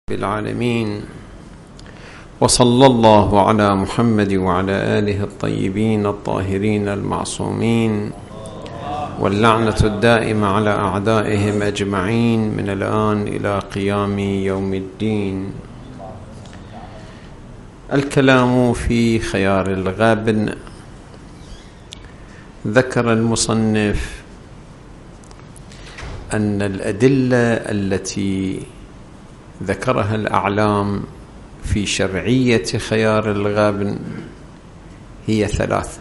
بالعالمين، وصلى الله على محمد وعلى آله الطيبين الطاهرين المعصومين، واللعنة الدائمة على أعدائهم أجمعين من الآن إلى قيام يوم الدين. الكلام في خيار الغابن. ذكر المصنف أن الأدلة التي ذكرها الأعلام في شرعية خيار الغابن هي ثلاث.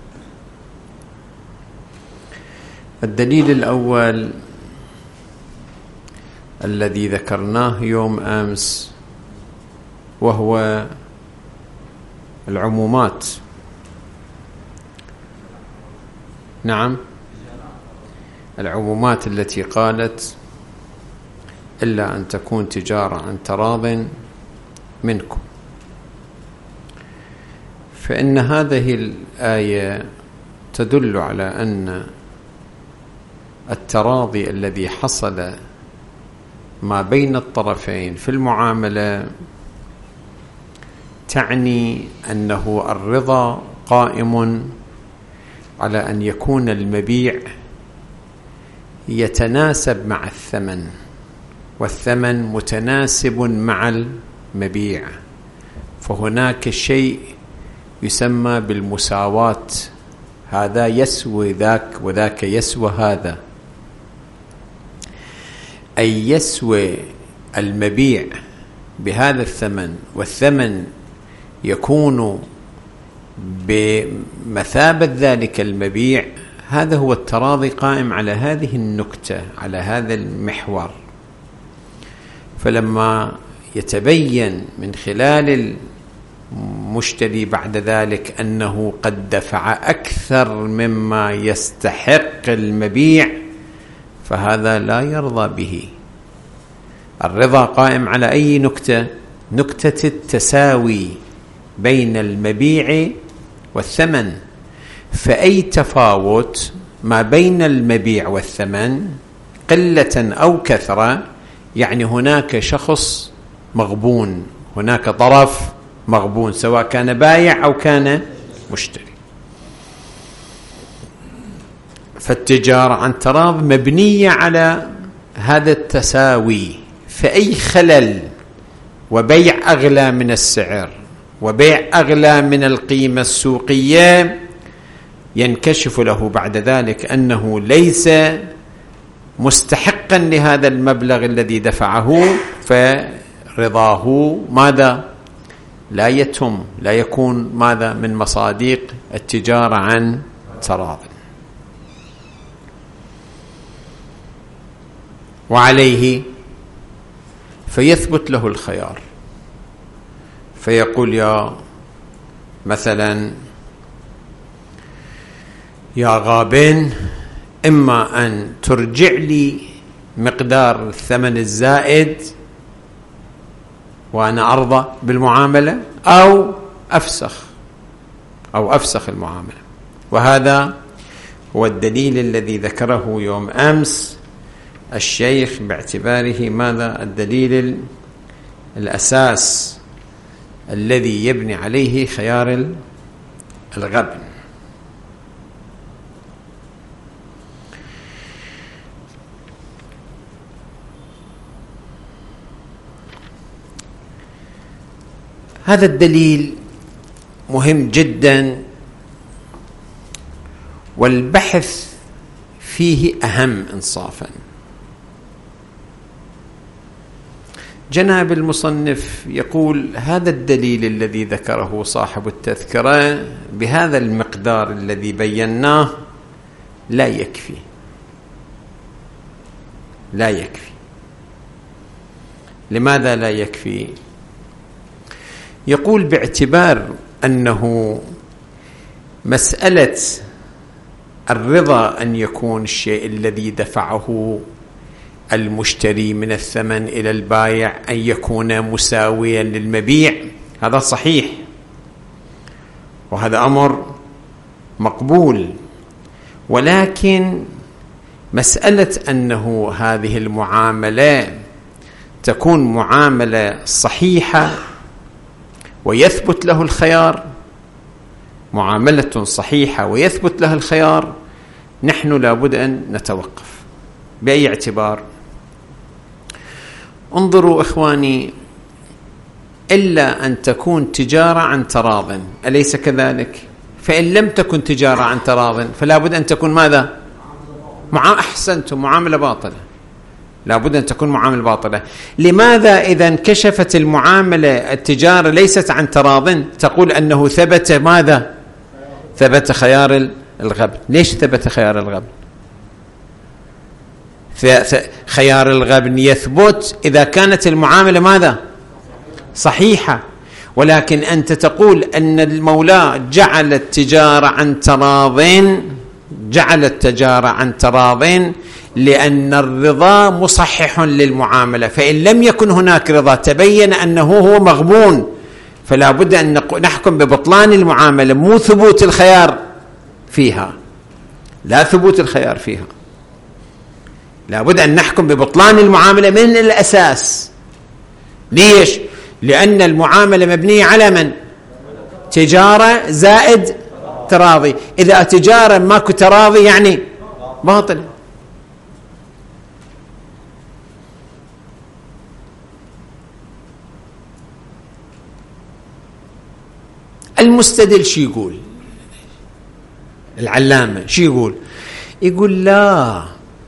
الدليل الأول الذي ذكرناه يوم أمس، وهو العمومات. نعم، العمومات التي قالت إلا أن تكون تجارة عن تراض منكم. فإن هذه الآية تدل على أن التراضي الذي حصل ما بين الطرفين في المعاملة تعني أنه الرضا قائم على أن يكون المبيع يتناسب مع الثمن، والثمن متناسب مع المبيع، فهناك شيء يسمى بالمساواة، هذا يسوي ذاك وذاك يسوى هذا، أي يسوي المبيع بهذا الثمن، والثمن يكون بمثابة ذلك المبيع. هذا هو التراضي قائم على هذه النكتة، على هذا المحور. فلما يتبين من خلال المشتري بعد ذلك أنه قد دفع أكثر مما يستحق المبيع، فهذا لا يرضى به. الرضا قائم على أي نكتة؟ نكتة التساوي بين المبيع والثمن. فأي تفاوت ما بين المبيع والثمن قلة أو كثرة يعني هناك شخص مغبون، هناك طرف مغبون، سواء كان بايع أو كان مشتري. فالتجارة عن تراض مبنية على هذا التساوي، فأي خلل وبيع أغلى من السعر وبيع أغلى من القيمة السوقية ينكشف له بعد ذلك أنه ليس مستحقا لهذا المبلغ الذي دفعه، فرضاه ماذا؟ لا يتم، لا يكون ماذا؟ من مصادق التجارة عن تراض. وعليه فيثبت له الخيار، فيقول يا مثلا يا غابن، إما أن ترجع لي مقدار الثمن الزائد وأنا أرضى بالمعاملة، أو أفسخ المعاملة. وهذا هو الدليل الذي ذكره يوم أمس الشيخ باعتباره ماذا؟ الدليل الأساس الذي يبني عليه خيار الغبن. هذا الدليل مهم جدا، والبحث فيه أهم إنصافا. جناب المصنف يقول هذا الدليل الذي ذكره صاحب التذكرة بهذا المقدار الذي بيناه لا يكفي. لماذا لا يكفي؟ يقول باعتبار أنه مسألة الرضا أن يكون الشيء الذي دفعه المشتري من الثمن إلى البائع أن يكون مساويا للمبيع، هذا صحيح، وهذا أمر مقبول. ولكن مسألة أنه هذه المعاملة تكون معاملة صحيحة ويثبت له الخيار، معاملة صحيحة ويثبت له الخيار، نحن لابد أن نتوقف. بأي اعتبار؟ انظروا إخواني، إلا أن تكون تجارة عن تراض، أليس كذلك؟ فإن لم تكن تجارة عن تراض فلا بد أن تكون ماذا؟ أحسنتم، معاملة باطلة، لا بد أن تكون معاملة باطلة. لماذا إذا انكشفت المعاملة التجارة ليست عن تراض تقول أنه ثبت ماذا؟ ثبت خيار الغبن. ليش ثبت خيار الغبن؟ خيار الغبن يثبت إذا كانت المعاملة ماذا؟ صحيحة. ولكن أنت تقول أن المولى جعل التجارة عن تراض، جعل التجارة عن تراض لأن الرضا مصحح للمعاملة، فإن لم يكن هناك رضا تبين أنه هو مغبون، فلا بد أن نحكم ببطلان المعاملة، مو ثبوت الخيار فيها، لا ثبوت الخيار فيها، لا بد أن نحكم ببطلان المعاملة من الأساس. ليش؟ لأن المعاملة مبنية على من؟ تجارة زائد تراضي. إذا تجارة ماكو تراضي يعني باطل. المستدل شو يقول؟ العلامة شو يقول؟ يقول لا،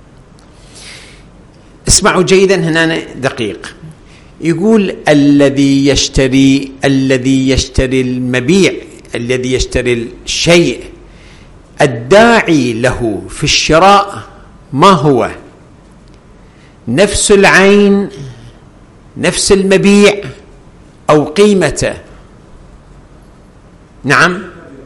اسمعوا جيدا هنا دقيق، يقول الذي يشتري المبيع، الذي يشتري الشيء، الداعي له في الشراء ما هو؟ نفس العين، نفس المبيع، أو قيمته؟ نعم،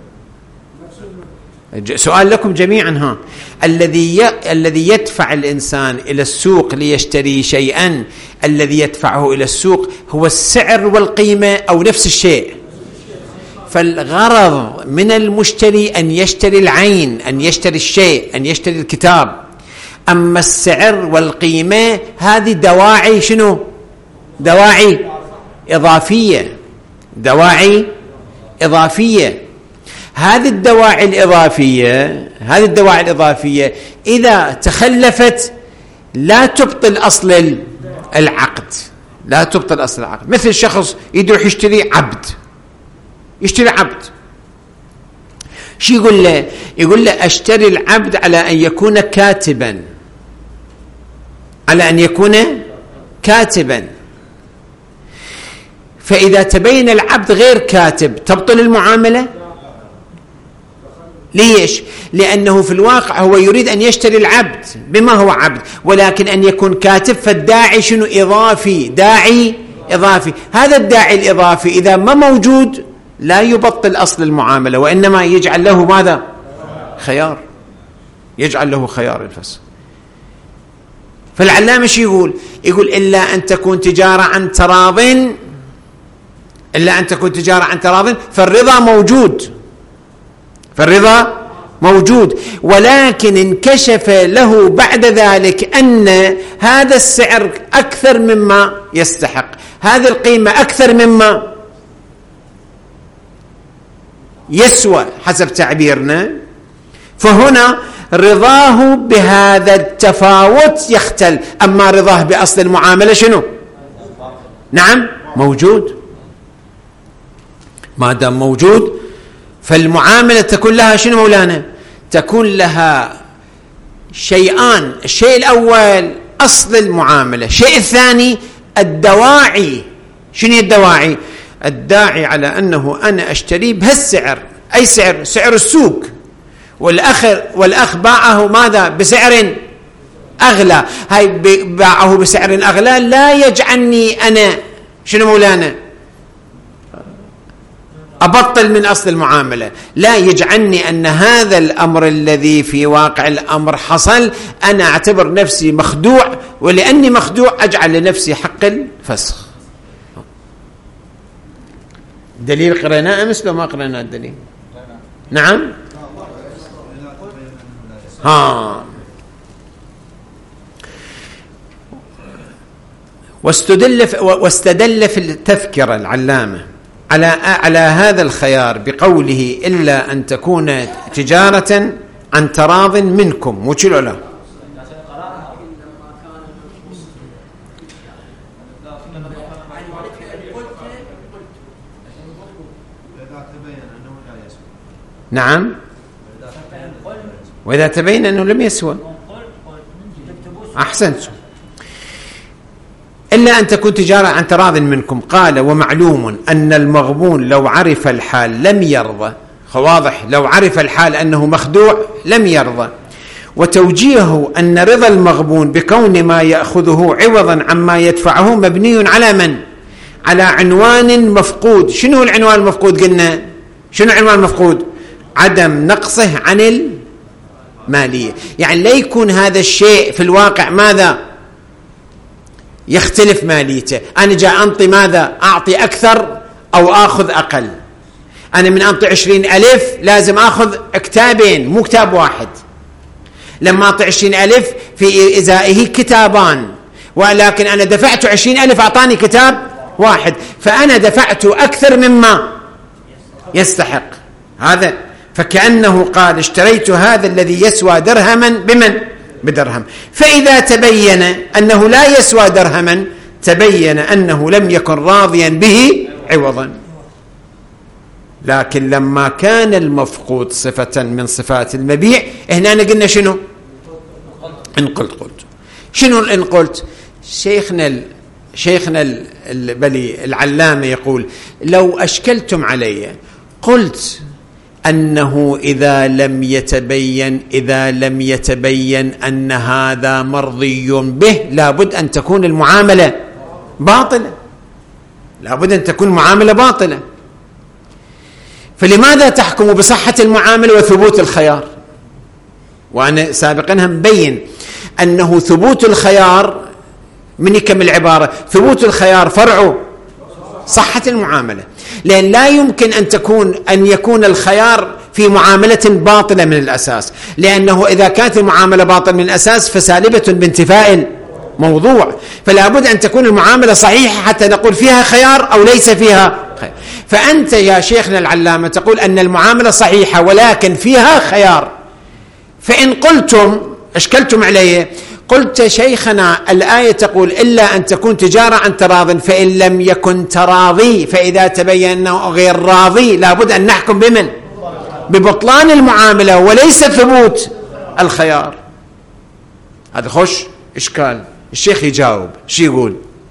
سؤال لكم جميعا. ها، الذي يدفع الإنسان إلى السوق ليشتري شيئا، الذي يدفعه إلى السوق هو السعر والقيمة أو نفس الشيء؟ فالغرض من المشتري أن يشتري العين، أن يشتري الشيء، أن يشتري الكتاب. أما السعر والقيمة هذه دواعي شنو؟ دواعي إضافية، دواعي إضافية. هذه الدواعي الإضافية إذا تخلفت لا تبطل أصل العقد، لا تبطل أصل العقد. مثل شخص يروح يشتري عبد، يشتري عبد، شو يقول له؟ يقول له أشتري العبد على أن يكون كاتبا، على أن يكون كاتبا. فإذا تبين العبد غير كاتب تبطل المعاملة. ليش؟ لأنه في الواقع هو يريد أن يشتري العبد بما هو عبد، ولكن أن يكون كاتب، فالداعي شنو؟ إضافي، داعي إضافي. هذا الداعي الإضافي إذا ما موجود لا يبطل أصل المعاملة، وإنما يجعل له ماذا؟ خيار، يجعل له خيار الفسخ. فالعلامة شو يقول؟ يقول إلا أن تكون تجارة عن تراض، إلا أن تكون تجارة عن تراض، فالرضا موجود، فالرضا موجود، ولكن انكشف له بعد ذلك أن هذا السعر أكثر مما يستحق، هذه القيمة أكثر مما يسوى حسب تعبيرنا، فهنا رضاه بهذا التفاوت يختل. أما رضاه بأصل المعاملة شنو؟ نعم، موجود. ما دام موجود فالمعاملة تكون لها شنو مولانا؟ تكون لها شيئان: الشيء الأول أصل المعاملة، الشيء الثاني الدواعي. شنو الدواعي؟ الداعي على أنه أنا أشتري بهالسعر، أي سعر؟ سعر السوق، والأخ باعه ماذا؟ بسعر أغلى. هاي باعه بسعر أغلى لا يجعلني أنا شنو مولانا؟ أبطل من أصل المعاملة، لا يجعلني أن هذا الأمر الذي في واقع الأمر حصل أنا أعتبر نفسي مخدوع، ولأني مخدوع أجعل لنفسي حق الفسخ. دليل قرأناه أمس لو ما قرأناه الدليل؟ نعم. واستدل في التذكرة العلامة على هذا الخيار بقوله إلا أن تكون تجارة عن تراض منكم. مو كيلو لا نعم، وإذا تبين أنه لم يسوى. أحسنت. إلا أن تكون تجارة عن تراض منكم. قال ومعلوم أن المغبون لو عرف الحال لم يرضى. واضح، لو عرف الحال أنه مخدوع لم يرضى. وتوجيهه أن رضا المغبون بكون ما يأخذه عوضا عما يدفعه مبني على من؟ على عنوان مفقود. شنو العنوان المفقود؟ قلنا شنو العنوان المفقود؟ عدم نقصه عن المالية. يعني لا يكون هذا الشيء في الواقع ماذا؟ يختلف ماليته. أنا جاء أنطي ماذا؟ أعطي أكثر أو أخذ أقل. أنا من أنطي 20,000 لازم أخذ كتابين مو كتاب واحد. لما أعطي 20,000 في إزائه كتابان، ولكن أنا دفعت 20,000 أعطاني كتاب واحد، فأنا دفعت أكثر مما يستحق. هذا فكأنه قال اشتريت هذا الذي يسوى درهما بمن؟ بدرهم. فإذا تبين أنه لا يسوى درهما تبين أنه لم يكن راضيا به عوضا. لكن لما كان المفقود صفة من صفات المبيع، هنا قلنا شنو؟ إن قلت شنو إن قلت؟ شيخنا البلي العلامة يقول لو أشكلتم علي قلت أنه إذا لم يتبين أن هذا مرضي به لابد أن تكون المعاملة باطلة. فلماذا تحكم بصحة المعاملة وثبوت الخيار؟ وأنا سابقا مبين أنه ثبوت الخيار من يكمل العبارة، ثبوت الخيار فرع صحة المعاملة، لأن لا يمكن أن يكون الخيار في معاملة باطلة من الأساس، لأنه إذا كانت المعاملة باطلة من الأساس فسالبة بانتفاء الموضوع، فلا بد أن تكون المعاملة صحيحة حتى نقول فيها خيار أو ليس فيها خيار. فأنت يا شيخنا العلامة تقول أن المعاملة صحيحة ولكن فيها خيار. فإن قلتم أشكلتم عليه، قلت شيخنا الآية تقول إلا أن تكون تجارة عن تراض، فإن لم يكن تراضي فإذا تبين أنه غير راضي لابد أن نحكم بمن؟ ببطلان المعاملة وليس ثبوت الخيار. هذا خوش إشكال. الشيخ يجاوب شو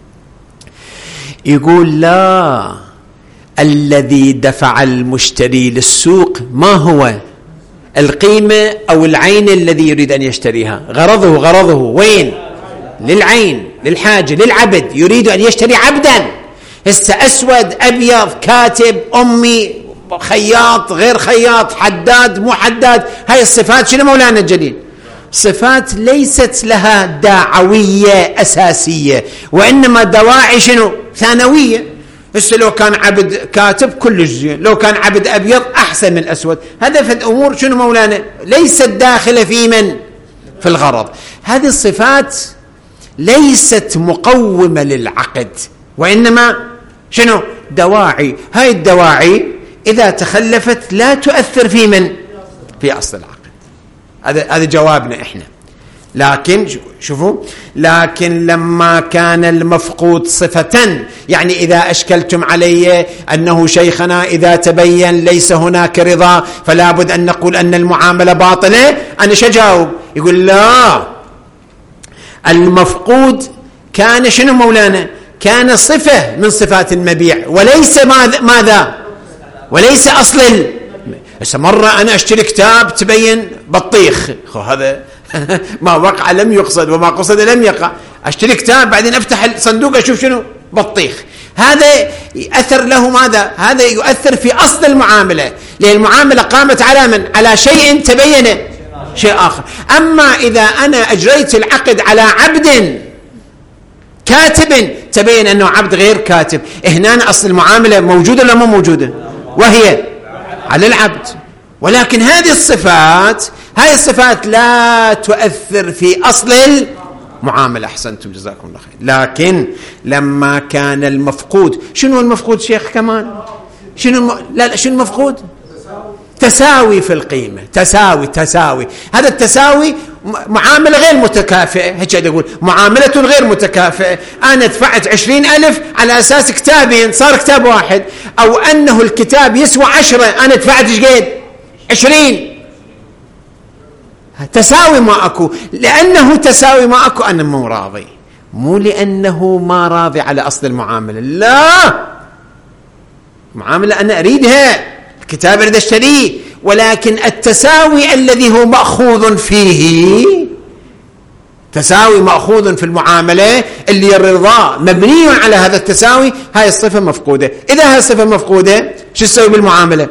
يقول لا، الذي دفع المشتري للسوق ما هو القيمة أو العين الذي يريد أن يشتريها، غرضه وين؟ للعين، للحاجة، للعبد، يريد أن يشتري عبدا. هسه أسود أبيض، كاتب، أمي، خياط، غير خياط، حداد، مو حداد، هاي الصفات شنو مولانا الجليل؟ صفات ليست لها داعوية أساسية، وإنما دواعي شنو؟ ثانوية. هسه لو كان عبد كاتب كل زين، لو كان عبد أبيض أحسن من الأسود. هذا في الأمور شنو مولانا؟ ليست داخلة في من؟ في الغرض. هذه الصفات ليست مقومة للعقد، وإنما شنو؟ دواعي. هاي الدواعي إذا تخلفت لا تؤثر في من؟ في أصل العقد. هذا جوابنا إحنا. لكن شوفوا، لكن لما كان المفقود صفة، يعني إذا أشكلتم علي أنه شيخنا إذا تبين ليس هناك رضا فلا بد أن نقول أن المعاملة باطلة، أنا شجاوب؟ يقول لا، المفقود كان شنو مولانا؟ كان صفة من صفات المبيع وليس ماذا؟ وليس أصل. هسه مرة أنا أشتري كتاب تبين بطيخ، هذا ما وقع لم يقصد وما قصد لم يقع. أشتري كتاب بعدين أفتح الصندوق أشوف شنو؟ بطيخ. هذا يأثر له ماذا؟ هذا يؤثر في أصل المعاملة، لأن المعاملة قامت على من؟ على شيء تبين شيء آخر. أما إذا أنا أجريت العقد على عبد كاتب تبين أنه عبد غير كاتب، هنا أصل المعاملة موجودة ولا مو موجودة؟ وهي على العبد. ولكن هذه الصفات لا تؤثر في أصل معاملة. أحسنتم جزاكم الله خير. لكن لما كان المفقود، شنو المفقود شيخ كمان؟ شنو شنو المفقود؟ تساوي في القيمة. تساوي هذا التساوي معاملة غير متكافئة. هيك أقول معاملة غير متكافئة. أنا دفعت 20,000 على أساس كتابين صار كتاب واحد، أو أنه الكتاب يسوى 10 أنا دفعت ايش قد 20. تساوي ما أكو. لأنه تساوي ما أكو أنا مو راضي، مو لأنه ما راضي على أصل المعاملة، لا، معاملة أنا أريدها، الكتاب أريد أشتريه، ولكن التساوي الذي هو مأخوذ فيه، تساوي مأخوذ في المعاملة اللي الرضا مبني على هذا التساوي، هاي الصفة مفقودة. إذا هاي الصفة مفقودة شو تسوي بالمعاملة؟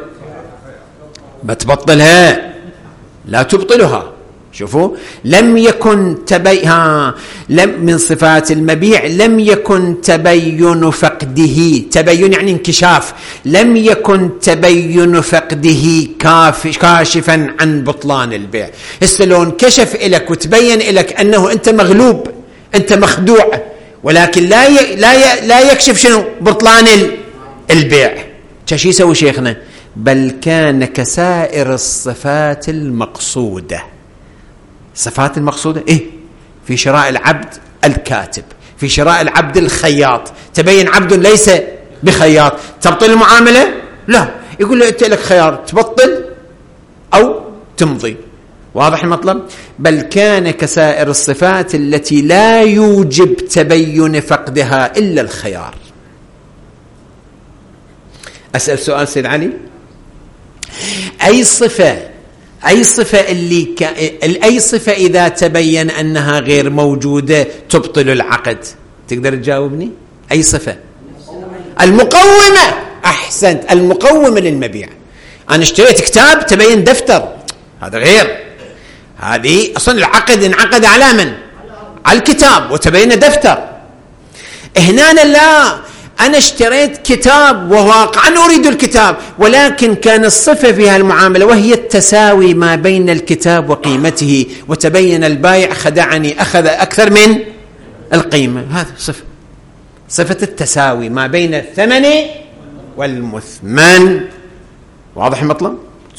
بتبطلها، لا تبطلها. شوفوا، لم يكن من صفات المبيع لم يكن تبين فقده. تبين يعني انكشاف. لم يكن تبين فقده كاشفا عن بطلان البيع. هسه لو انكشف لك وتبين لك أنه أنت مغلوب، أنت مخدوع، ولكن لا يكشف شنو؟ بطلان البيع. شو يسوي شيخنا؟ بل كان كسائر الصفات المقصودة. الصفات المقصودة إيه؟ في شراء العبد الكاتب، في شراء العبد الخياط، تبين عبد ليس بخياط، تبطل المعاملة؟ لا، يقول له أنت لك خيار، تبطل أو تمضي. واضح المطلب؟ بل كان كسائر الصفات التي لا يوجب تبين فقدها إلا الخيار. أسأل سؤال سيد علي، أي صفة إذا تبين أنها غير موجودة تبطل العقد؟ تقدر تجاوبني؟ أي صفة؟ المقومة. أحسنت، المقومة للمبيع. أنا اشتريت كتاب تبين دفتر، هذا غير. هذه أصلا العقد انعقد على من؟ على الكتاب وتبين دفتر. هنا لا، أنا اشتريت كتاب وواقعا أريد الكتاب، ولكن كان الصفة في هالمعاملة وهي التساوي ما بين الكتاب وقيمته، وتبين البائع خدعني، أخذ أكثر من القيمة. هذا صفة التساوي ما بين الثمن والمثمن. واضح المطلب؟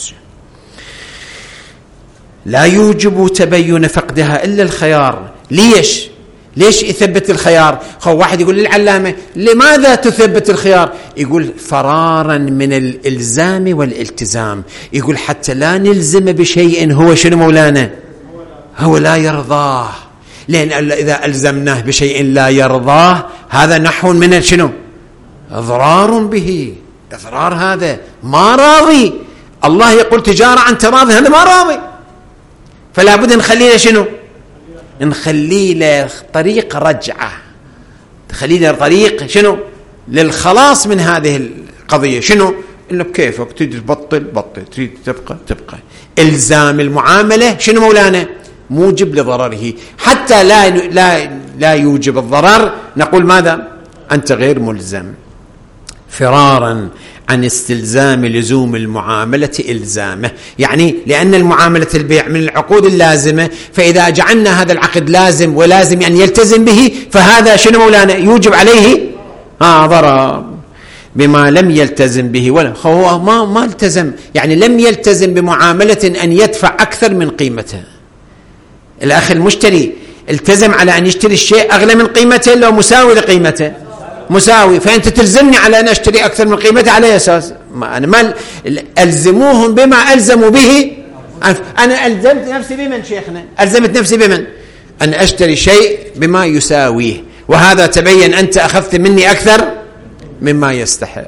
لا يوجب تبين فقدها إلا الخيار. ليش يثبت الخيار؟ واحد يقول للعلامة لماذا تثبت الخيار؟ يقول فرارا من الإلزام والالتزام. يقول حتى لا نلزم بشيء هو شنو مولانا؟ هو لا يرضاه. لأن إذا ألزمناه بشيء لا يرضاه هذا نحو من شنو؟ إضرار به. إضرار، هذا ما راضي. الله يقول تجارة عن تراضي، هذا ما راضي، فلا بد نخلي له شنو؟ نخلي له طريق رجعة، نخلي له طريق شنو؟ للخلاص من هذه القضية. شنو؟ إنه بكيفك، تريد تبطل تريد تبقى. إلزام المعاملة شنو مولانا؟ موجب لضرره. حتى لا يوجب الضرر نقول ماذا؟ أنت غير ملزم. فرارا عن استلزام لزوم المعاملة إلزامه، يعني لأن المعاملة البيع من العقود اللازمة، فإذا جعلنا هذا العقد لازم ولازم يعني يلتزم به، فهذا شنو مولانا؟ يوجب عليه ضرر بما لم يلتزم به، ولا هو ما التزم، يعني لم يلتزم بمعاملة أن يدفع أكثر من قيمته. الأخ المشتري التزم على أن يشتري الشيء أغلى من قيمته لو مساوي لقيمته، مساوي، فأنت تلزمني على أن أشتري أكثر من قيمته على أساس أنا ما ألزموهم بما ألزموا به. أنا ألزمت نفسي بمن شيخنا؟ ألزمت نفسي بمن؟ أن أشتري شيء بما يساويه، وهذا تبين أنت أخذت مني أكثر مما يستحق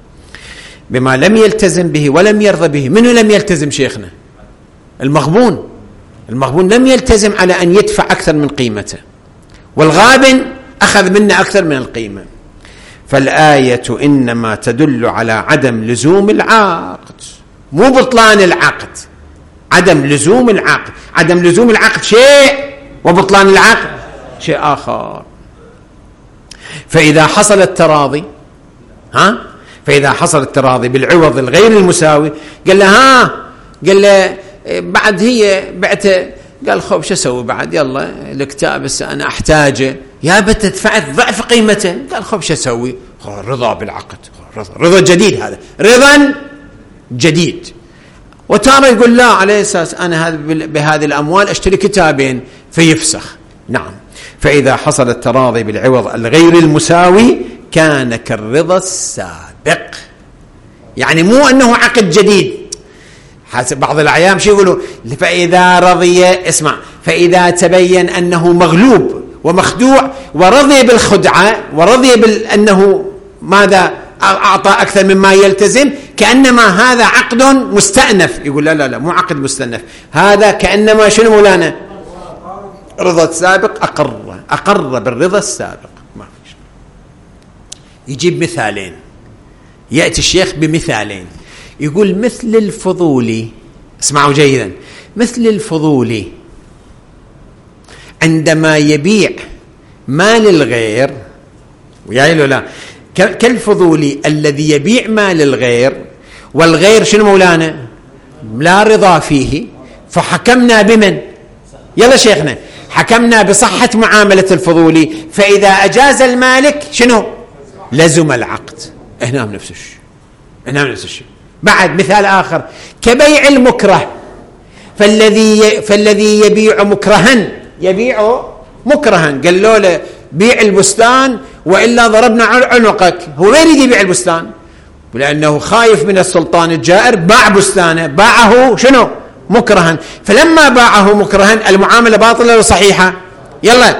بما لم يلتزم به ولم يرضى به. منه لم يلتزم شيخنا؟ المغبون لم يلتزم على أن يدفع أكثر من قيمته، والغابن أخذ منا أكثر من القيمة. فالآية إنما تدل على عدم لزوم العقد، مو بطلان العقد. عدم لزوم العقد، عدم لزوم العقد شيء وبطلان العقد شيء آخر. فإذا حصل التراضي بالعوض الغير المساوي، قال له بعد هي بعت قال خب شو اسوي بعد؟ يلا الكتاب بس انا احتاجه. يا بت دفعت ضعف قيمته. قال خب شو اسوي؟ رضا بالعقد، رضا جديد، هذا رضا جديد. وتارة يقول لا، على اساس انا هذا بهذه الاموال اشتري كتابين، فيفسخ. نعم. فاذا حصل التراضي بالعوض الغير المساوي كان كالرضا السابق. يعني مو انه عقد جديد. حسب بعض الاعيام شو يقولوا؟ فاذا رضي، اسمع، فاذا تبين انه مغلوب ومخدوع ورضي بالخدعه ورضي بانه ماذا اعطى اكثر مما يلتزم، كانما هذا عقد مستأنف. يقول لا لا لا، مو عقد مستأنف، هذا كانما شنو مولانا؟ رضا السابق. اقر بالرضا السابق. ما فيش. يجيب مثالين، ياتي الشيخ بمثالين، يقول مثل الفضولي، اسمعوا جيدا، مثل الفضولي عندما يبيع مال الغير، وياي له لا، كالفضولي الذي يبيع مال الغير والغير شنو مولانا؟ لا رضا فيه، فحكمنا بمن؟ يلا شيخنا، حكمنا بصحة معاملة الفضولي، فإذا أجاز المالك شنو؟ لزم العقد. هنا نفس الشيء، هنا نفس الشيء. بعد مثال آخر كبيع المكره، فالذي يبيع مكرها، يبيع مكرها، قالوا له بيع البستان وإلا ضربنا عنقك، هو ما يريد يبيع البستان لأنه خايف من السلطان الجائر، باع بستانه، باعه شنو؟ مكرها. فلما باعه مكرها المعاملة باطلة ولا صحيحة؟ يلا،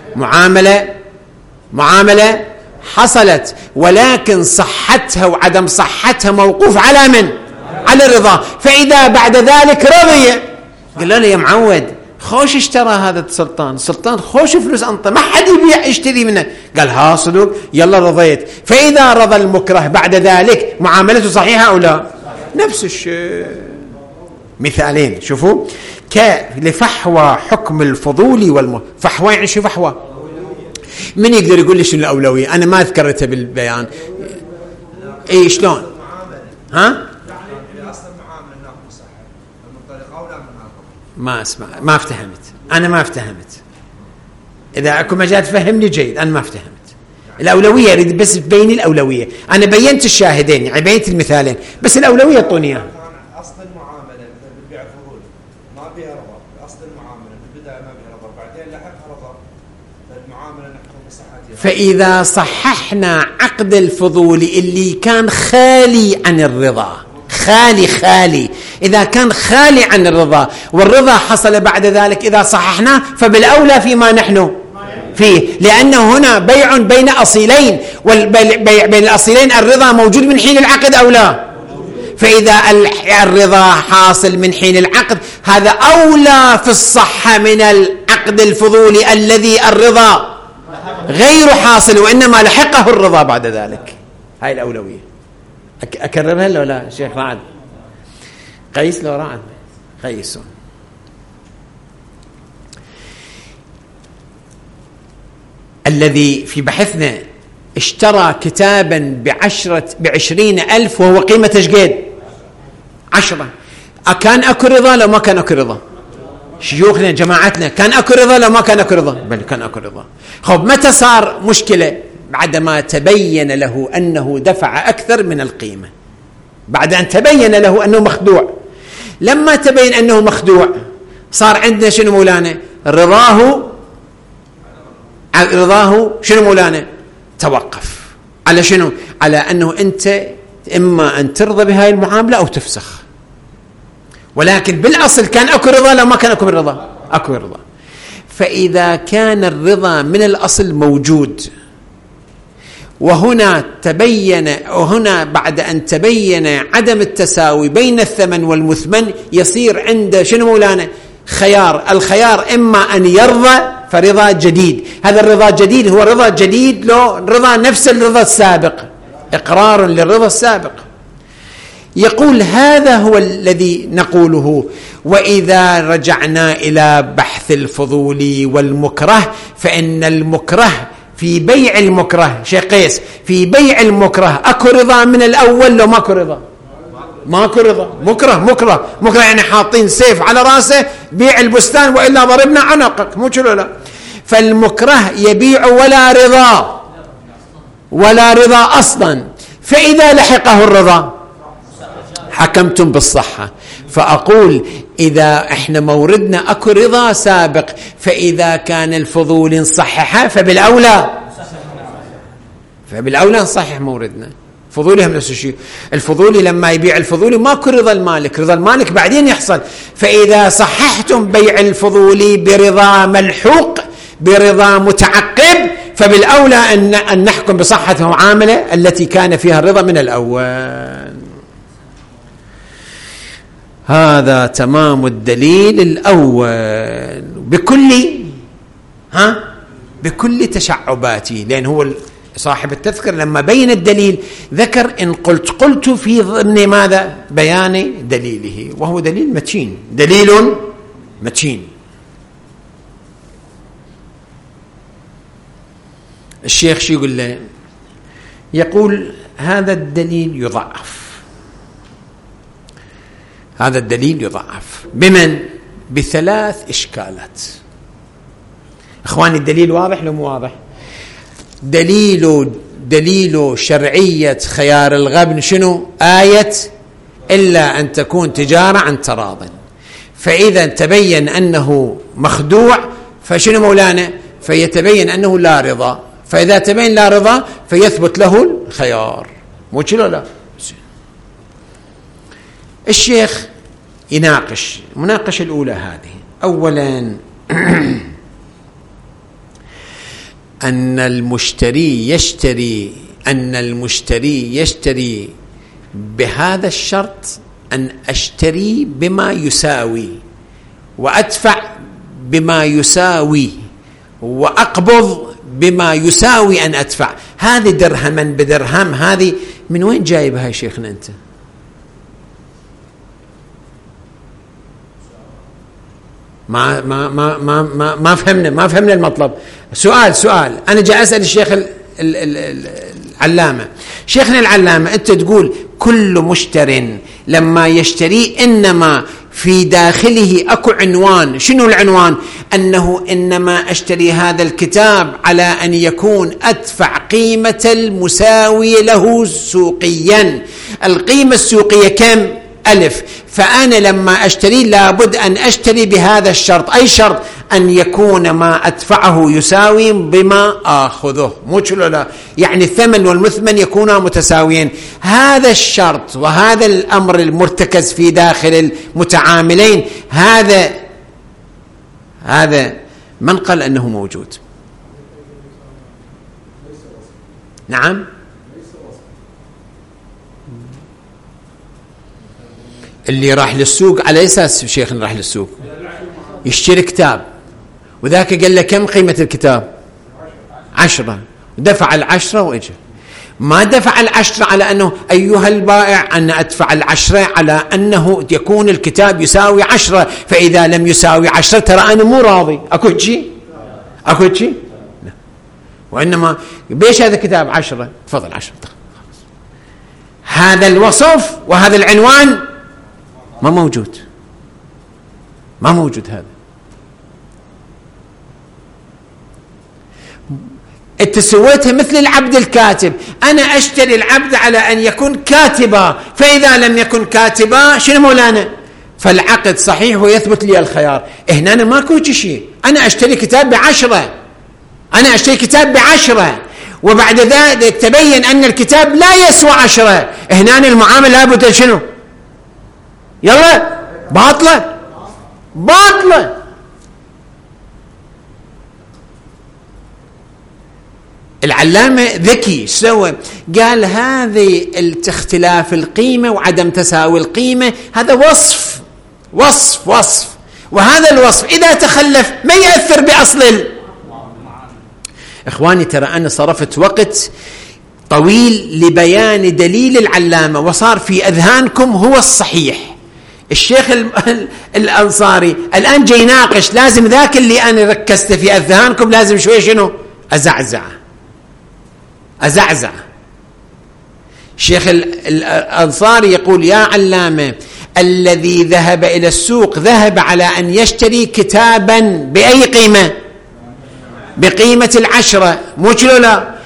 معاملة حصلت، ولكن صحتها وعدم صحتها موقوف على من؟ على الرضا. فإذا بعد ذلك رضي، قال له يا معود خوش اشترى هذا السلطان خوش فلوس أنت، ما حد يبيع يشتري منه. قال ها صدق، يلا رضيت. فإذا رضى المكره بعد ذلك معاملته صحيحة أو لا؟ نفس الشيء. مثالين شوفوا، لفحوى حكم الفضول فحوى يعني شو فحوى؟ من يقدر يقول لي شنو الأولوية؟ أنا ما ذكرتها بالبيان. إيه شلون؟ ها؟ ما اسمع، ما افتهمت، أنا ما افتهمت. إذا أكو مجال تفهمني جيد، أنا ما افتهمت. الأولوية أريد بس تبين الأولوية. أنا بينت الشاهدين، يعني بينت المثالين، بس الأولوية اعطوني أصل المعاملة مثل بالبيع الفضولي ما بها رضا، أصل المعاملة بالبداية ما بها رضا، بعدين لحقها رضا، فالمعاملة نحكم بصحتها. فإذا صححنا عقد الفضولي اللي كان خالي عن الرضا، خالي إذا كان خالي عن الرضا والرضا حصل بعد ذلك، إذا صححناه فبالأولى فيما نحن فيه، لأنه هنا بيع بين أصيلين، والبيع بين الأصيلين الرضا موجود من حين العقد أو لا؟ فإذا الرضا حاصل من حين العقد هذا أولى في الصحة من العقد الفضولي الذي الرضا غير حاصل وإنما لحقه الرضا بعد ذلك. هاي الأولوية. أكررها لو لا شيخ رعد؟ قيس لو رعد قيسون. الذي في بحثنا اشترى كتابا ب20,000 وهو قيمة شقيد 10، كان أكو رضا لو ما كان أكو رضا؟ شيوخنا جماعتنا كان أكو رضا لو ما كان أكو رضا؟ بل كان أكو رضا. خب متى صار مشكلة؟ بعدما تبين له أنه دفع أكثر من القيمة، بعد أن تبين له أنه مخدوع. لما تبين أنه مخدوع صار عندنا شنو مولانا؟ رضاه شنو مولانا؟ توقف على شنو؟ على أنه أنت إما أن ترضى بهاي المعاملة أو تفسخ. ولكن بالأصل كان أكو رضا لو ما كان أكو رضا؟ أكو رضا. فإذا كان الرضا من الأصل موجود وهنا بعد أن تبين عدم التساوي بين الثمن والمثمن يصير عند شنو مولانا؟ الخيار إما أن يرضى فرضا جديد. هذا الرضا الجديد هو رضا جديد لو رضا نفس الرضا السابق، إقرار للرضا السابق. يقول هذا هو الذي نقوله. وإذا رجعنا إلى بحث الفضول والمكره فإن المكره في بيع المكره، شيخ قيس، في بيع المكره أكو رضا من الأول لو ما أكو رضا؟ ماكو رضا، مكره يعني حاطين سيف على راسه، بيع البستان وإلا ضربنا عنقك، مو كذا لا. فالمكره يبيع ولا رضا أصلا. فإذا لحقه الرضا حكمتم بالصحة. فأقول إذا إحنا موردنا أكو رضا سابق، فإذا كان الفضولي نصححه فبالأولى نصحح موردنا. فضولي هم نفس الشيء. الفضولي لما يبيع الفضولي ماكو رضا المالك بعدين يحصل. فإذا صححتم بيع الفضولي برضا ملحوق برضا متعقب، فبالأولى أن نحكم بصحة المعاملة التي كان فيها الرضا من الأول. هذا تمام الدليل الأول بكل تشعباته. لأن هو صاحب التذكر لما بين الدليل ذكر إن قلت في ضمن ماذا؟ بيان دليله، وهو دليل متين. الشيخ شو يقول له؟ يقول هذا الدليل يضعف. بمن؟ بثلاث إشكالات. إخواني الدليل واضح لو مو واضح؟ دليل شرعية خيار الغبن شنو؟ آية إلا أن تكون تجارة عن تراض. فإذا تبين أنه مخدوع فشنو مولانا؟ فيتبين أنه لا رضا. فإذا تبين لا رضا فيثبت له الخيار، مو كذا لا. الشيخ يناقش المناقشة الأولى هذه. أولا أن المشتري يشتري بهذا الشرط أن أشتري بما يساوي وأدفع بما يساوي وأقبض بما يساوي أن أدفع. هذه درهما بدرهم، هذه من وين جايبها يا شيخنا أنت؟ ما فهمنا المطلب. سؤال أنا جاء أسأل الشيخ العلامة. شيخنا العلامة أنت تقول كل مشتر لما يشتري إنما في داخله أكو عنوان. شنو العنوان؟ أنه إنما أشتري هذا الكتاب على أن يكون أدفع قيمة المساوية له سوقيا. القيمة السوقية كم؟ 1000. فأنا لما أشتري لابد أن أشتري بهذا الشرط. أي شرط؟ أن يكون ما أدفعه يساوي بما آخذه، مو لا. يعني الثمن والمثمن يكونا متساويين. هذا الشرط وهذا الأمر المرتكز في داخل المتعاملين، هذا من قال أنه موجود؟ نعم. اللي راح للسوق على أساس شيخنا راح للسوق يشتري كتاب، وذاك قال له كم قيمة الكتاب؟ 10. دفع 10 وإجا. ما دفع 10 على أنه أيها البائع أنا أدفع 10 على أنه يكون الكتاب يساوي 10، فإذا لم يساوي 10 ترى أنا مو راضي. أكو شيء؟ لا. وإنما بيش هذا الكتاب 10، تفضل 10. هذا الوصف وهذا العنوان ما موجود. هذا انت سويتها مثل العبد الكاتب. انا اشتري العبد على ان يكون كاتبا، فاذا لم يكن كاتبا شنو مولانا؟ فالعقد صحيح ويثبت لي الخيار. هنا أنا ماكو شيء. انا اشتري كتاب ب10، وبعد ذلك تبين ان الكتاب لا يسوى 10. هنا المعامله لابد شنو؟ يلا باطله. العلامة ذكي سوى قال هذه اختلاف القيمة وعدم تساوي القيمة هذا وصف، وهذا الوصف إذا تخلف ما يأثر بأصل إخواني ترى أنا صرفت وقت طويل لبيان دليل العلامة وصار في أذهانكم هو الصحيح. الشيخ الأنصاري الآن جاي يناقش، لازم ذاك اللي أنا ركزت في أذهانكم لازم شوي شنو أزعزع. الشيخ الأنصاري يقول يا علامة الذي ذهب إلى السوق ذهب على أن يشتري كتابا بأي قيمة؟ بقيمة 10، مو لا؟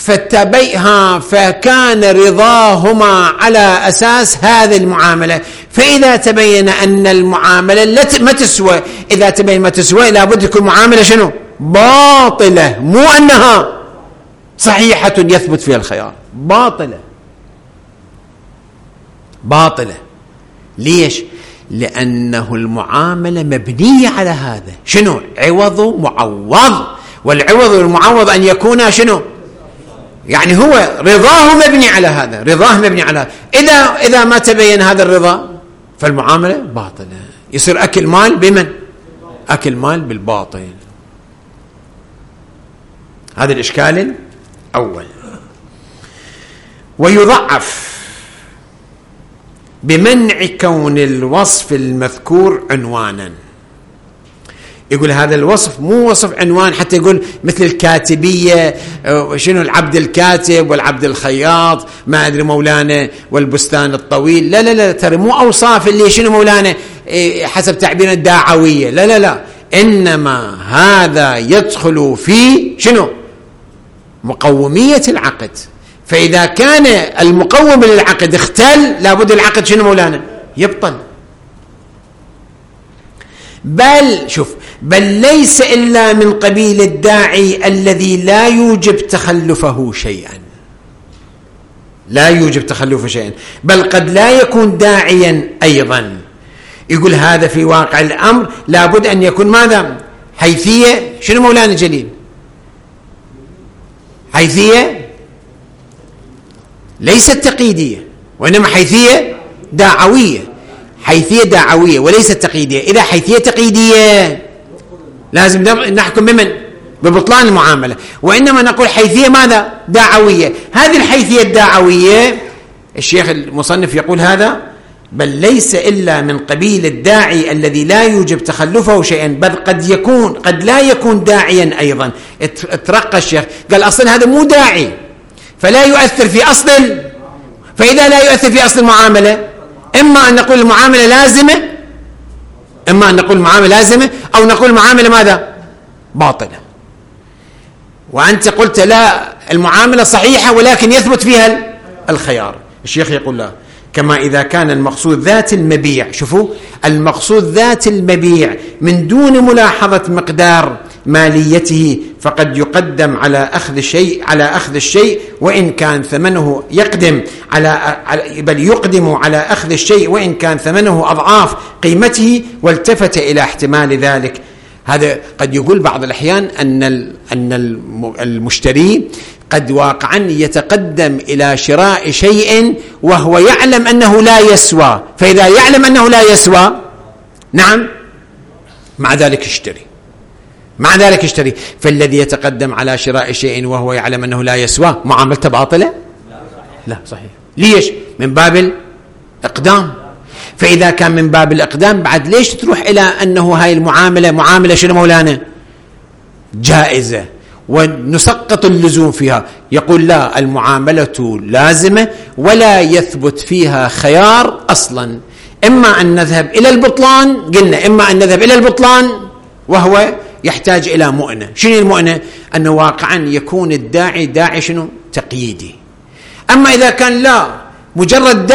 فكان رضاهما على أساس هذه المعاملة. فإذا تبين أن المعاملة ما تسوى، إذا تبين ما تسوى لابد تكون معاملة شنو؟ باطلة، مو أنها صحيحة يثبت فيها الخيار، باطلة. ليش؟ لأنه المعاملة مبنية على هذا، شنو؟ عوض معوض، والعوض والمعوض أن يكون شنو؟ يعني هو رضاه مبني على هذا، رضاه مبني على هذا. إذا ما تبين هذا الرضا فالمعاملة باطلة، يصير أكل مال بمن؟ أكل مال بالباطل. هذا الإشكال الأول. ويضعف بمنع كون الوصف المذكور عنوانا. يقول هذا الوصف مو وصف عنوان حتى يقول مثل الكاتبية، شنو العبد الكاتب والعبد الخياط ما أدري مولانا والبستان الطويل، لا لا لا، ترى مو أوصاف اللي شنو مولانا حسب تعبيرنا الدعوية، لا لا لا، إنما هذا يدخل في شنو؟ مقومية العقد. فإذا كان المقوم للعقد اختل لابد العقد شنو مولانا؟ يبطل. بل ليس إلا من قبيل الداعي الذي لا يوجب تخلفه شيئا، لا يوجب تخلفه شيئا، بل قد لا يكون داعيا أيضا. يقول هذا في واقع الأمر لابد أن يكون ماذا؟ حيثية شنو مولانا جليل؟ حيثية ليست تقييدية، وإنما حيثية دعوية، حيثية دعوية وليست تقييدية. إذا حيثية تقييدية لازم نحكم بمن؟ ببطلان المعاملة، وإنما نقول حيثية ماذا؟ دعوية. هذه الحيثية الدعوية الشيخ المصنف يقول هذا بل ليس إلا من قبيل الداعي الذي لا يوجب تخلفه شيئا، بل قد لا يكون داعيا أيضا. اترقى الشيخ قال أصلا هذا مو داعي فلا يؤثر في أصل، فإذا لا يؤثر في أصل المعاملة إما أن نقول المعاملة لازمة، إما أن نقول المعاملة لازمة، أو نقول المعاملة ماذا؟ باطلة. وأنت قلت لا المعاملة صحيحة ولكن يثبت فيها الخيار. الشيخ يقول لا، كما إذا كان المقصود ذات المبيع، شوفوا المقصود ذات المبيع من دون ملاحظة مقدار ماليته فقد يقدم على أخذ الشيء وإن كان ثمنه بل يقدم على أخذ الشيء وإن كان ثمنه أضعاف قيمته، والتفت إلى احتمال ذلك. هذا قد يقول بعض الأحيان أن المشتري قد واقعا يتقدم إلى شراء شيء وهو يعلم أنه لا يسوى، فإذا يعلم أنه لا يسوى نعم مع ذلك يشتري. فالذي يتقدم على شراء شيء وهو يعلم أنه لا يسوى معاملته باطلة؟ لا صحيح. ليش؟ من باب الإقدام. فإذا كان من باب الإقدام بعد ليش تروح إلى أنه هاي المعاملة معاملة شنو مولانا؟ جائزة ونسقط اللزوم فيها. يقول لا، المعاملة لازمة ولا يثبت فيها خيار أصلا. إما أن نذهب إلى البطلان، قلنا إما أن نذهب إلى البطلان وهو يحتاج إلى مؤنة. شنو المؤنة؟ أنه واقعا يكون الداعي داعي شنو؟ تقييدي. أما إذا كان لا، مجرد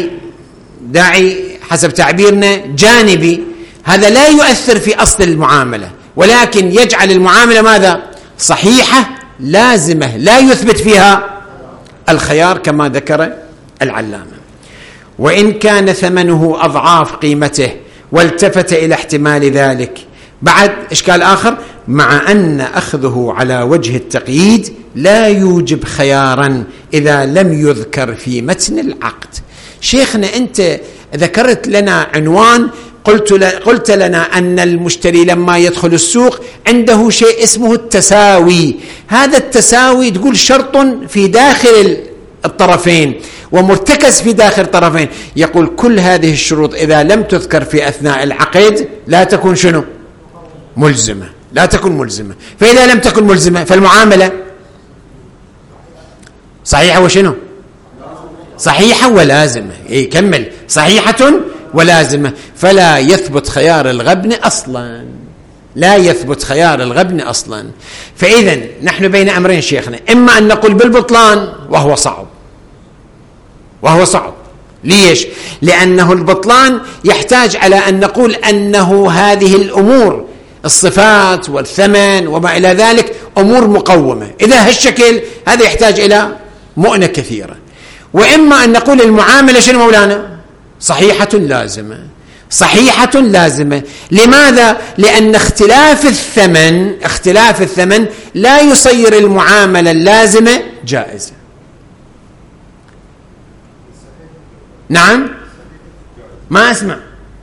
داعي حسب تعبيرنا جانبي، هذا لا يؤثر في أصل المعاملة ولكن يجعل المعاملة ماذا؟ صحيحة لازمة لا يثبت فيها الخيار كما ذكر العلامة. وإن كان ثمنه أضعاف قيمته والتفت إلى احتمال ذلك. بعد إشكال آخر، مع أن أخذه على وجه التقييد لا يوجب خيارا إذا لم يذكر في متن العقد. شيخنا أنت ذكرت لنا عنوان، قلت لنا أن المشتري لما يدخل السوق عنده شيء اسمه التساوي. هذا التساوي تقول شرط في داخل الطرفين ومرتكز في داخل الطرفين. يقول كل هذه الشروط إذا لم تذكر في أثناء العقد لا تكون شنو؟ ملزمة، لا تكون ملزمة. فإذا لم تكن ملزمة فالمعاملة صحيحة وشنو؟ صحيحة ولازمة. يكمل صحيحة ولازمة، فلا يثبت خيار الغبن أصلا، لا يثبت خيار الغبن أصلا. فإذا نحن بين أمرين شيخنا، إما أن نقول بالبطلان وهو صعب، وهو صعب. ليش؟ لأنه البطلان يحتاج على أن نقول أنه هذه الأمور الصفات والثمن وما إلى ذلك أمور مقومة، إذا هالشكل هذا يحتاج إلى مؤنة كثيرة. وإما أن نقول المعاملة شنو مولانا؟ صحيحة لازمة، صحيحة لازمة. لماذا؟ لأن اختلاف الثمن لا يصير المعاملة اللازمة جائزة. نعم، ما أسمع.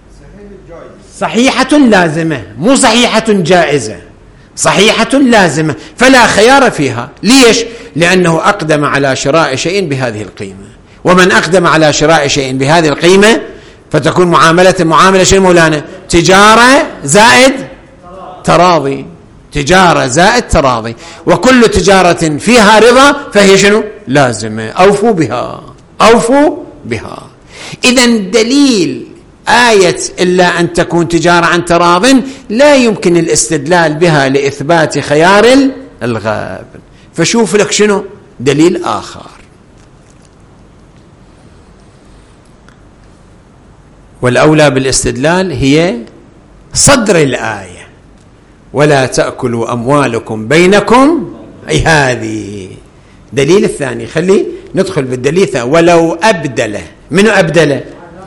صحيحة لازمة، مو صحيحة جائزة، صحيحة لازمة، فلا خيار فيها. ليش؟ لأنه أقدم على شراء شيء بهذه القيمة، ومن أقدم على شراء شيء بهذه القيمة فتكون معاملة شنو مولانا؟ تجارة زائد تراضي، تجارة زائد تراضي، وكل تجارة فيها رضا فهي شنو؟ لازمة. أوفوا بها. إذن دليل آية إلا أن تكون تجارة عن تراض لا يمكن الاستدلال بها لإثبات خيار الغاب. فشوف لك شنو دليل آخر. والأولى بالاستدلال هي صدر الآية، ولا تأكلوا أموالكم بينكم، أي هذه دليل الثاني. خلي ندخل بالدليل الثاني. ولو أبدله، منو أبدله؟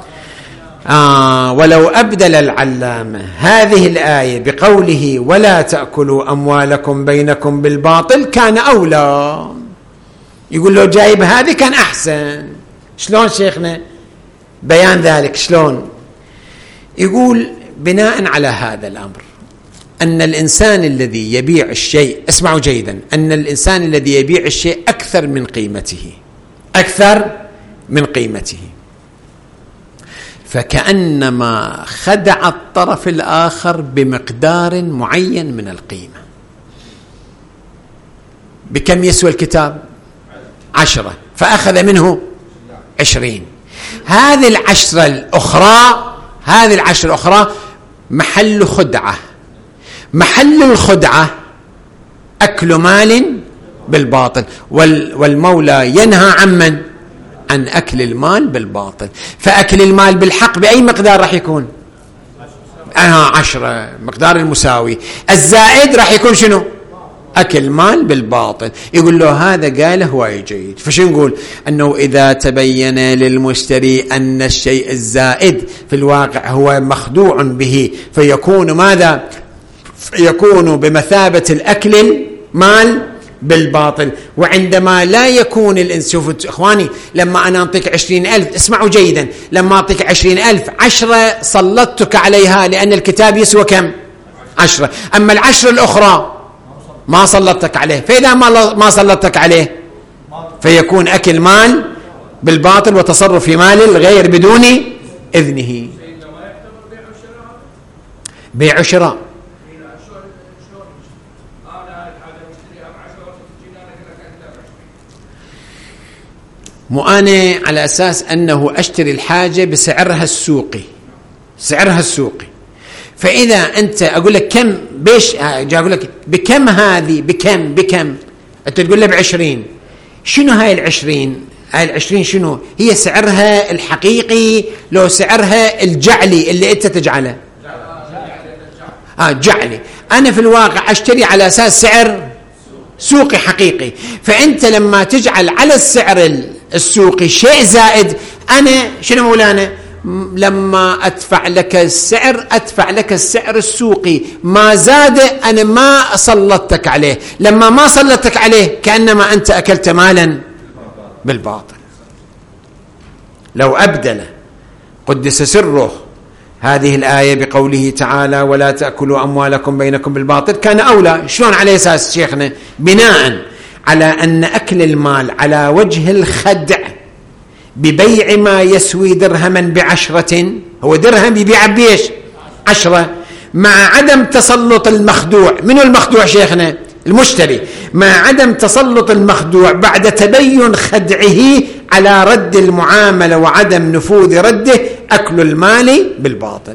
ولو أبدل العلامة هذه الآية بقوله ولا تأكلوا أموالكم بينكم بالباطل كان أولى. يقول له جايب هذه كان أحسن. شلون شيخنا بيان ذلك؟ شلون؟ يقول بناء على هذا الأمر أن الإنسان الذي يبيع الشيء، اسمعوا جيدا، أن الإنسان الذي يبيع الشيء أكثر من قيمته، فكأنما خدع الطرف الآخر بمقدار معين من القيمة. بكم يسوى الكتاب؟ 10، فأخذ منه 20. هذه العشرة الأخرى محل خدعة. محل الخدعة أكل مال بالباطل، والمولى ينهى عن أكل المال بالباطل. فأكل المال بالحق بأي مقدار راح يكون؟ 10 مقدار المساوي، الزائد راح يكون شنو؟ أكل مال بالباطل. يقول له هذا قاله هواي جيد. فشو نقول؟ أنه إذا تبين للمشتري أن الشيء الزائد في الواقع هو مخدوع به فيكون ماذا؟ يكون بمثابة الأكل المال بالباطل. وعندما لا يكون الإنسان، شوفوا إخواني، لما أنا أعطيك 20,000، اسمعوا جيدا، لما أعطيك 20,000 10 سلطتك عليها لأن الكتاب يسوى كم؟ 10. أما 10 الأخرى ما سلطتك عليه، فإذا ما سلطتك عليه فيكون أكل مال بالباطل وتصرف في مال الغير بدون إذنه. بيع وشراء. مو أنا على أساس أنه أشتري الحاجة بسعرها السوقي، فإذا أنت أقول لك كم بيش، جاء أقول لك بكم هذه، بكم أنت تقول له ب20. شنو هاي ال20 شنو هي؟ سعرها الحقيقي لو سعرها الجعلي اللي أنت تجعله؟ جعلي. أنا في الواقع أشتري على أساس سعر سوقي حقيقي. فأنت لما تجعل على السعر السوقي شيء زائد، أنا شنو مولانا؟ لما أدفع لك السعر السوقي، ما زاد أنا ما سلطتك عليه. لما ما سلطتك عليه كأنما أنت أكلت مالا بالباطل. لو أبدل قدس سره هذه الآية بقوله تعالى ولا تأكلوا أموالكم بينكم بالباطل كان أولى. شلون على أساس شيخنا؟ بناء على أن أكل المال على وجه الخدع ببيع ما يسوي درهما ب10، هو درهم يبيع بيش 10، مع عدم تسلط المخدوع. منو المخدوع شيخنا؟ المشتري مع عدم تسلط المخدوع بعد تبين خدعه على رد المعاملة وعدم نفوذ رده أكل المال بالباطل.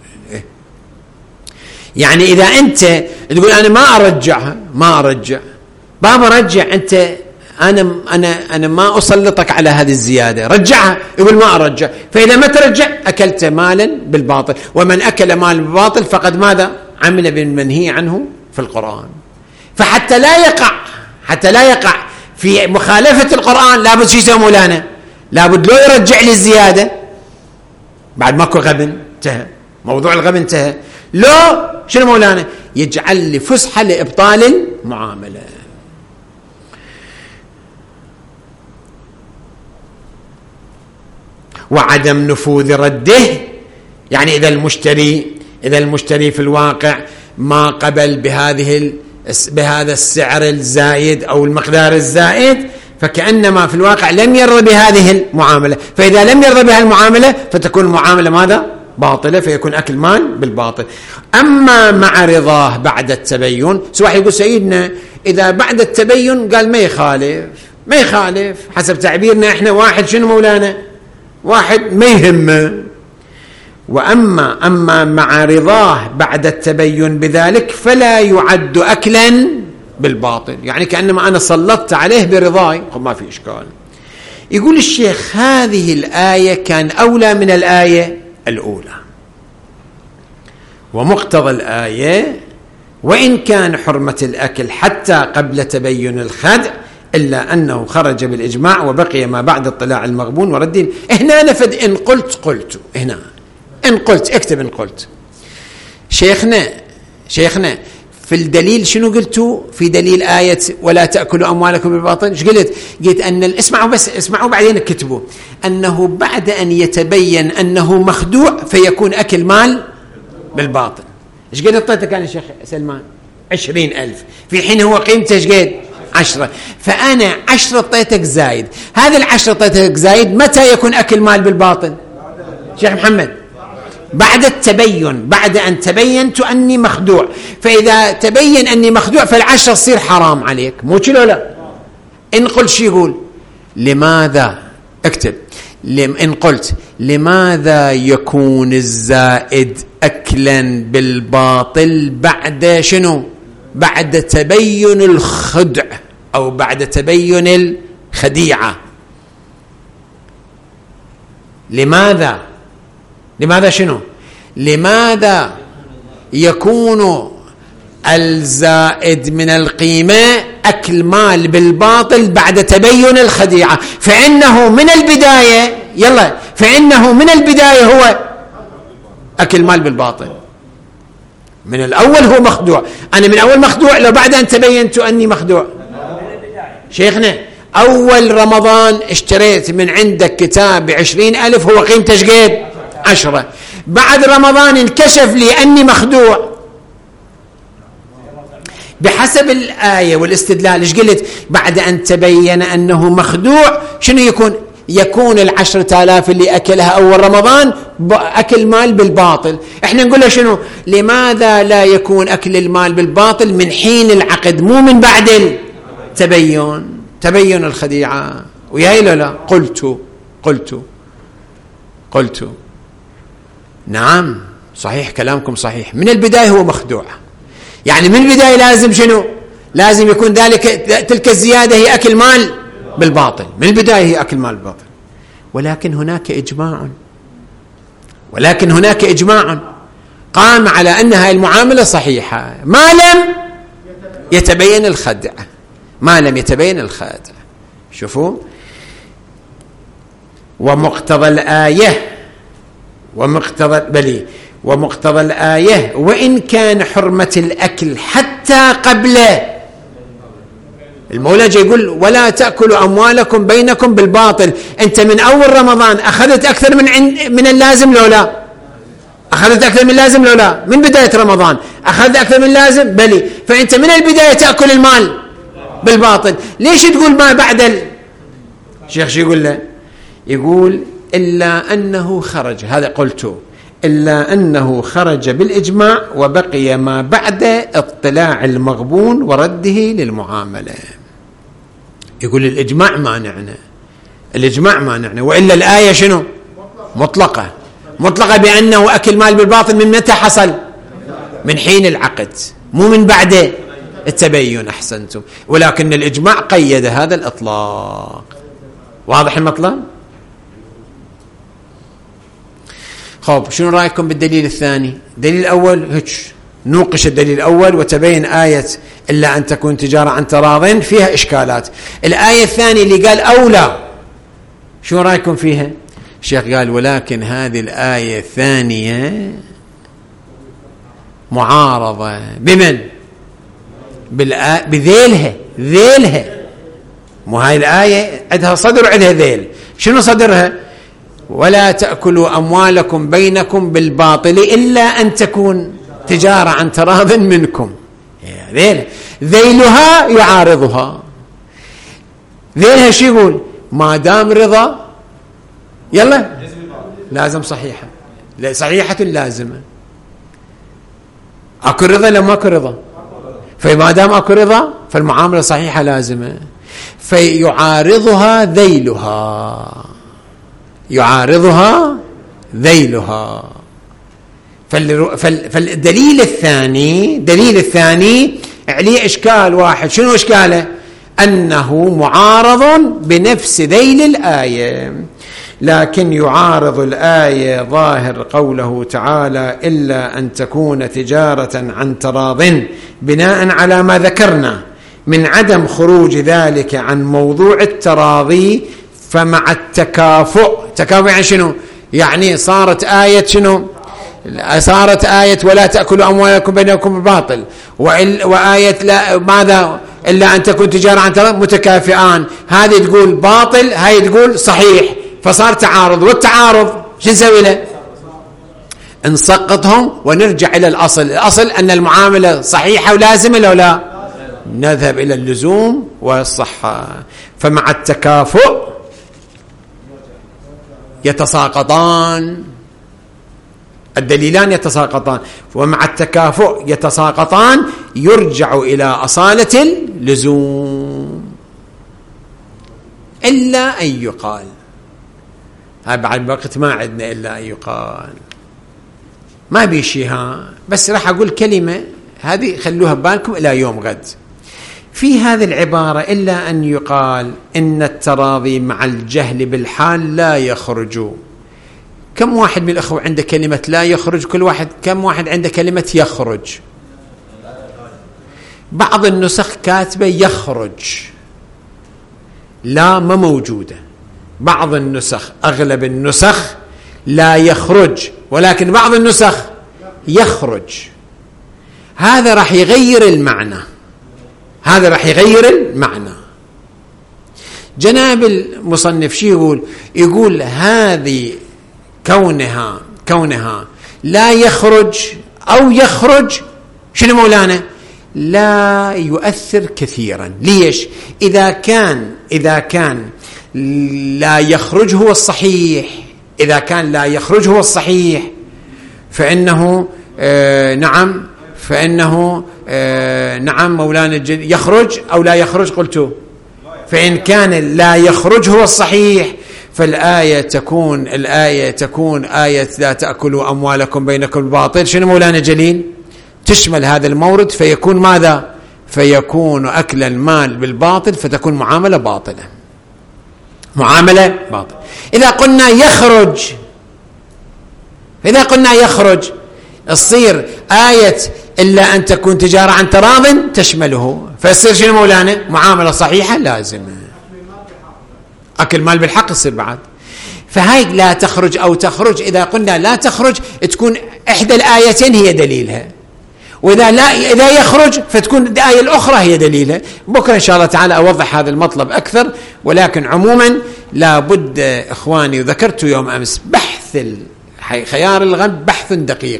يعني إذا أنت تقول أنا ما أرجعها، ما أرجع، بابا رجع، أنت أنا ما أسلطك على هذه الزيادة، رجعها. يقول ما أرجع، فإذا ما ترجع أكلت مالا بالباطل، ومن أكل مال بالباطل فقد ماذا؟ عمل بالمنهي عنه في القرآن. فحتى لا يقع في مخالفة القرآن لابد شو يسوي مولانا؟ لابد لو يرجع لي الزيادة بعد ماكو غبن، انتهى موضوع الغبن، انتهى. لو شنو مولانا؟ يجعل لي فسحة لإبطال المعاملة. وعدم نفوذ رده، يعني إذا المشتري في الواقع ما قبل بهذا السعر الزائد أو المقدار الزائد، فكأنما في الواقع لم يرضى بهذه المعاملة. فإذا لم يرضى بها المعاملة فتكون المعاملة ماذا؟ باطلة، فيكون أكل مال بالباطل. أما مع رضاه بعد التبين، سواء يقول سيدنا إذا بعد التبين قال ما يخالف حسب تعبيرنا إحنا، واحد شنو مولانا؟ واحد ما يهمه. أما مع رضاه بعد التبين بذلك فلا يعد أكلا بالباطل، يعني كأنما أنا سلطت عليه برضاي، ما في إشكال. يقول الشيخ هذه الآية كان أولى من الآية الأولى، ومقتضى الآية وإن كان حرمة الأكل حتى قبل تبين الخدع إلا أنه خرج بالإجماع وبقي ما بعد اطلاع المغبون ورد. هنا نفد إن قلت هنا إن قلت اكتب إن قلت. شيخنا في الدليل شنو قلتوا في دليل آية ولا تأكلوا أموالكم بالباطل؟ ايش قلت أن اسمعوا بعدين اكتبوا أنه بعد أن يتبين أنه مخدوع فيكون أكل مال بالباطل. ايش قد اعطيتك كان الشيخ سلمان؟ 20,000، في حين هو قيمته ايش قد؟ 10. فأنا 10 اعطيتك زايد، هذا 10 اعطيتك زايد متى يكون أكل مال بالباطل؟ شيخ محمد بعد التبين، بعد أن تبينت أني مخدوع. فإذا تبين أني مخدوع فال10 تصير حرام عليك، مو كذا لا؟ إن قلت شو يقول؟ لماذا؟ اكتب إن قلت لماذا يكون الزائد أكلا بالباطل بعد شنو؟ بعد تبين الخدع أو بعد تبين الخديعة. لماذا شنو؟ لماذا يكون الزائد من القيمة أكل مال بالباطل بعد تبين الخديعة؟ فإنه من البداية هو أكل مال بالباطل، من الأول هو مخدوع. أنا من أول مخدوع لو بعد أن تبينت أني مخدوع. شيخنا أول رمضان اشتريت من عندك كتاب ب20,000 هو قيمته شقد؟ 10. بعد رمضان انكشف لي أني مخدوع بحسب الآية والاستدلال. ايش قلت؟ بعد أن تبين أنه مخدوع شنو يكون 10,000 اللي أكلها أول رمضان أكل مال بالباطل. احنا نقول له شنو؟ لماذا لا يكون أكل المال بالباطل من حين العقد مو من بعد تبين الخديعة؟ وياي لا قلت نعم صحيح كلامكم صحيح، من البداية هو مخدوع، يعني من البداية لازم شنو؟ لازم يكون تلك الزيادة هي أكل مال بالباطل، من البداية هي أكل مال بالباطل. ولكن هناك إجماع قام على أنها المعاملة صحيحة ما لم يتبين الخدع. شوفوا، ومقتضى الآية وإن كان حرمة الأكل حتى قبل المولى جاي يقول ولا تأكلوا أموالكم بينكم بالباطل. أنت من أول رمضان أخذت أكثر من اللازم لولا؟ أخذت أكثر من اللازم لولا؟ من بداية رمضان أخذت أكثر من اللازم؟ بلي. فأنت من البداية تأكل المال بالباطل. ليش تقول ما بعد الشيخ شو يقول له؟ يقول إلا أنه خرج، هذا قلته، إلا أنه خرج بالإجماع وبقي ما بعد اطلاع المغبون ورده للمعاملة. يقول الإجماع مانعنا، الإجماع مانعنا، وإلا الآية شنو؟ مطلقة، مطلقة بأنه أكل مال بالباطل من متى حصل؟ من حين العقد، مو من بعد التبين. أحسنتم. ولكن الإجماع قيد هذا الإطلاق. واضح المطلب؟ خب شنو رأيكم بالدليل الثاني؟ الدليل الأول هيك نوقش الدليل الأول وتبين آية إلا أن تكون تجارة عن تراض فيها إشكالات. الآية الثانية اللي قال أولى، شو رأيكم فيها؟ الشيخ قال ولكن هذه الآية الثانية معارضة بمن؟ بذيلها، ذيلها. مو هاي الآية عندها صدر وعندها ذيل. شنو صدرها؟ ولا تأكلوا أموالكم بينكم بالباطل إلا أن تكون تجارة عن تراض منكم. ذيلها يعارضها. ذيلها شو يقول؟ ما دام رضا يلا لازم صحيحة، صحيحة لازمة. أكو رضا لما أكو رضا، فما دام أكو رضا فالمعاملة صحيحة لازمة. فيعارضها ذيلها، يعارضها ذيلها. فالدليل الثاني، دليل الثاني عليه إشكال واحد. شنو إشكاله؟ أنه معارض بنفس ذيل الآية، لكن يعارض الآية ظاهر قوله تعالى إلا أن تكون تجارة عن تراض بناء على ما ذكرنا من عدم خروج ذلك عن موضوع التراضي. فمع التكافؤ، تكافؤ يعني شنو؟ يعني صارت آية شنو؟ صارت آية ولا تأكلوا أموالكم بينكم بالباطل، وآية لا ماذا؟ إلا أن تكون تجارة عن تراض، متكافئان. هذه تقول باطل، هاي تقول صحيح، فصار تعارض. والتعارض شو نسوي له؟ نسقطهم ونرجع إلى الأصل. الأصل أن المعاملة صحيحة ولازمة لو لا نذهب إلى اللزوم والصحة. فمع التكافؤ يتساقطان الدليلان، يتساقطان، ومع التكافؤ يتساقطان، يرجع إلى أصالة اللزوم. إلا أن يقال، هاي بعد وقت ما عندنا إلا أن يقال، ما بيشيها، بس راح أقول كلمة هذه خلوها ببالكم إلى يوم غد. في هذه العبارة إلا أن يقال إن التراضي مع الجهل بالحال لا يخرج. كم واحد من الأخوة عنده كلمة لا يخرج؟ كل واحد كم واحد عنده كلمة يخرج؟ بعض النسخ كاتبة يخرج، لا ما موجودة. بعض النسخ، أغلب النسخ لا يخرج، ولكن بعض النسخ يخرج. هذا راح يغير المعنى، هذا راح يغير المعنى. جناب المصنف شي يقول؟ يقول هذه كونها لا يخرج أو يخرج، شنو مولانا؟ لا يؤثر كثيرا. ليش؟ إذا كان لا يخرج هو الصحيح، إذا كان لا يخرج هو الصحيح فإنه نعم، فإنه نعم مولانا يخرج أو لا يخرج. قلت فإن كان لا يخرج هو الصحيح فالآية تكون آية لا تأكلوا أموالكم بينكم بالباطل. شنو مولانا جليل؟ تشمل هذا المورد، فيكون ماذا؟ فيكون أكل المال بالباطل، فتكون معاملة باطلة، معاملة باطلة. إذا قلنا يخرج تصير آية إلا أن تكون تجارة عن تراض تشمله، فيصير شنو مولانا؟ معاملة صحيحة لازمة، أكل مال بالحق يصير بعد. فهاي لا تخرج أو تخرج، إذا قلنا لا تخرج تكون إحدى الآيتين هي دليلها، وإذا إذا يخرج فتكون الآية الأخرى هي دليلها. بكرة إن شاء الله تعالى أوضح هذا المطلب أكثر. ولكن عموما لابد إخواني، وذكرت يوم أمس، بحث خيار الغد بحث دقيق،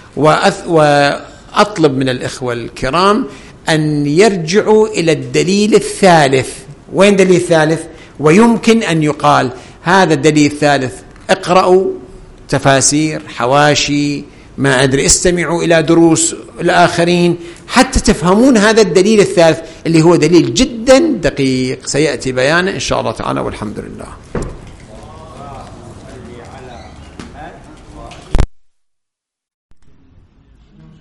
وأطلب من الإخوة الكرام أن يرجعوا إلى الدليل الثالث. وين دليل الثالث؟ ويمكن أن يقال هذا الدليل الثالث اقرأوا تفاسير، حواشي، ما أدري، استمعوا إلى دروس الآخرين حتى تفهمون هذا الدليل الثالث اللي هو دليل جدا دقيق سيأتي بيانه إن شاء الله تعالى، والحمد لله.